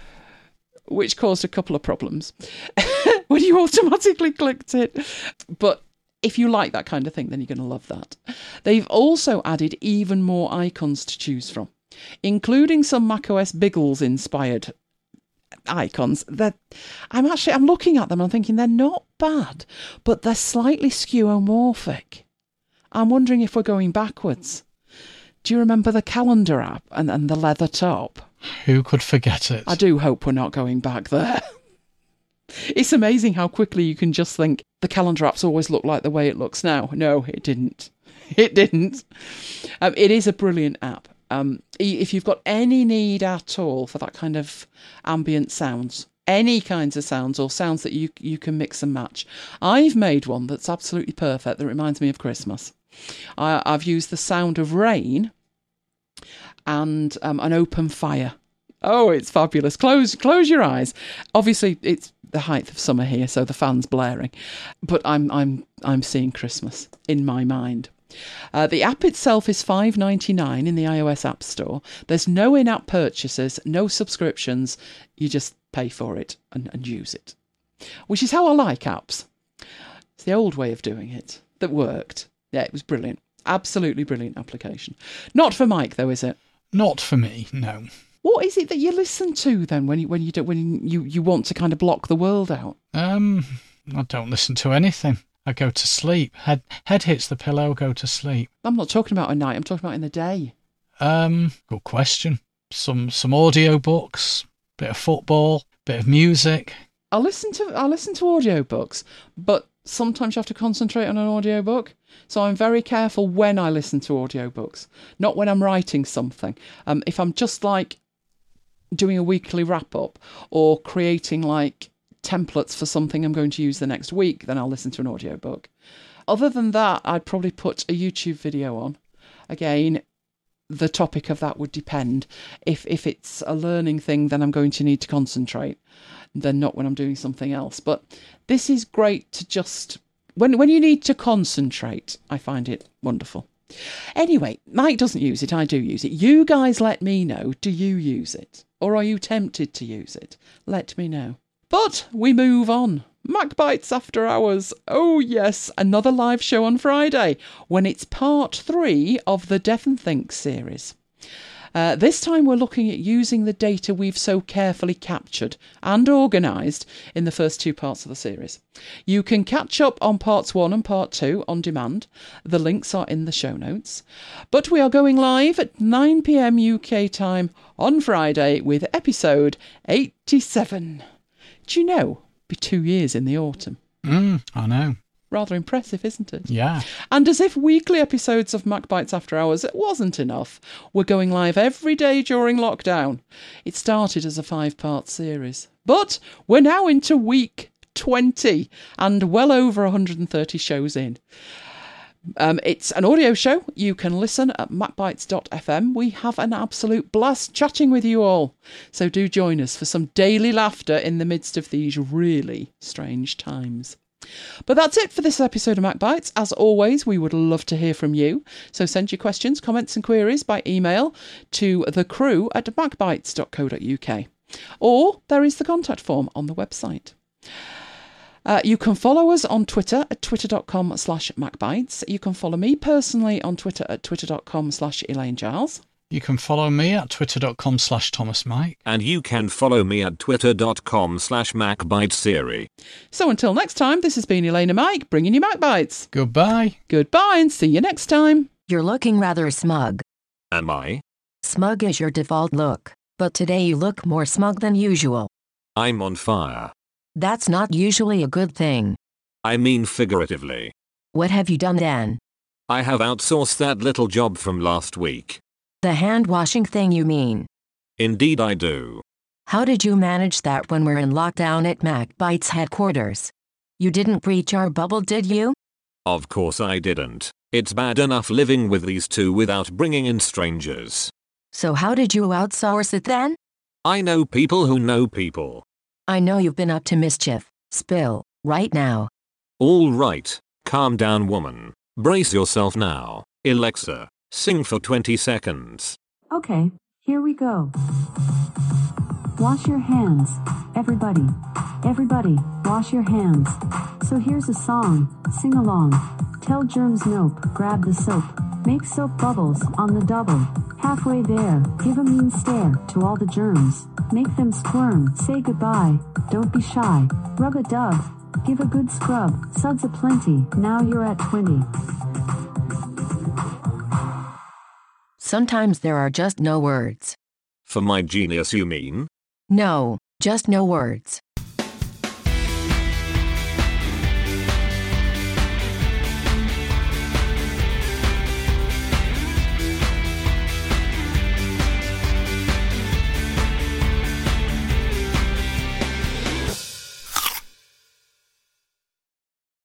which caused a couple of problems when you automatically clicked it. But if you like that kind of thing, then you're going to love that. They've also added even more icons to choose from, including some macOS Biggles inspired icons. That I'm actually I'm looking at them and I'm thinking they're not bad, but they're slightly skeuomorphic. I'm wondering if we're going backwards. Do you remember the calendar app and, and the leather top? Who could forget it? I do hope we're not going back there. It's amazing how quickly you can just think the calendar apps always look like the way it looks now. No, it didn't. It didn't. Um, it is a brilliant app. Um, if you've got any need at all for that kind of ambient sounds, any kinds of sounds or sounds that you you can mix and match, I've made one that's absolutely perfect that reminds me of Christmas. I, I've used the sound of rain and um, an open fire. Oh, it's fabulous. Close close your eyes. Obviously, it's the height of summer here, so the fan's blaring, but I'm I'm I'm seeing Christmas in my mind. Uh, the app itself is five dollars and ninety-nine cents in the iOS App Store. There's no in-app purchases, no subscriptions. You just pay for it and, and use it, which is how I like apps. It's the old way of doing it that worked. Yeah, it was brilliant. Absolutely brilliant application. Not for Mike, though, is it? Not for me, no. What is it that you listen to then when you when you do, when you, you want to kind of block the world out? Um, I don't listen to anything. I go to sleep. Head head hits the pillow, go to sleep. I'm not talking about at night. I'm talking about in the day. Um, good question. Some some audio books, bit of football, bit of music. I listen to I listen to audiobooks, but sometimes you have to concentrate on an audiobook. So I'm very careful when I listen to audiobooks, not when I'm writing something. Um, if I'm just like doing a weekly wrap up or creating like templates for something I'm going to use the next week, then I'll listen to an audiobook. Other than that, I'd probably put a YouTube video on. Again, the topic of that would depend. If if it's a learning thing, then I'm going to need to concentrate, then not when I'm doing something else. But this is great to just when when you need to concentrate, I find it wonderful. Anyway, Mike doesn't use it, I do use it. You guys let me know, do you use it? Or are you tempted to use it? Let me know. But we move on. MacBites After Hours. Oh yes, another live show on Friday when it's part three of the Death and Think series. Uh, this time we're looking at using the data we've so carefully captured and organised in the first two parts of the series. You can catch up on parts one and part two on demand. The links are in the show notes. But we are going live at nine p m U K time on Friday with episode eighty-seven. Do you know? Be two years in the autumn. Mm, I know. Rather impressive, isn't it? Yeah. And as if weekly episodes of MacBites After Hours wasn't enough, we're going live every day during lockdown. It started as a five-part series, but we're now into week twenty and well over one hundred thirty shows in. Um, it's an audio show. You can listen at macbites dot f m. We have an absolute blast chatting with you all. So do join us for some daily laughter in the midst of these really strange times. But that's it for this episode of MacBites. As always, we would love to hear from you. So send your questions, comments and queries by email to the crew at macbites dot co dot u k. Or there is the contact form on the website. Uh, you can follow us on Twitter at twitter dot com slash macbites. You can follow me personally on Twitter at twitter dot com slash Elaine Giles. You can follow me at twitter dot com slash Thomas Mike. And you can follow me at twitter dot com slash MacBitesSiri. So until next time, this has been Elaine and Mike bringing you MacBites. Goodbye. Goodbye and see you next time. You're looking rather smug. Am I? Smug is your default look, but today you look more smug than usual. I'm on fire. That's not usually a good thing. I mean figuratively. What have you done then? I have outsourced that little job from last week. The hand-washing thing you mean? Indeed I do. How did you manage that when we're in lockdown at MacBites headquarters? You didn't breach our bubble, did you? Of course I didn't. It's bad enough living with these two without bringing in strangers. So how did you outsource it then? I know people who know people. I know you've been up to mischief. Spill, right now. All right, calm down woman. Brace yourself now. Alexa, sing for twenty seconds. Okay, here we go. Wash your hands, everybody. Everybody, wash your hands. So here's a song, sing along. Tell germs nope, grab the soap. Make soap bubbles on the double. Halfway there, give a mean stare to all the germs. Make them squirm, say goodbye, don't be shy. Rub a dub, give a good scrub. Suds aplenty, now you're at twenty. Sometimes there are just no words. For my genius you mean? No, just no words.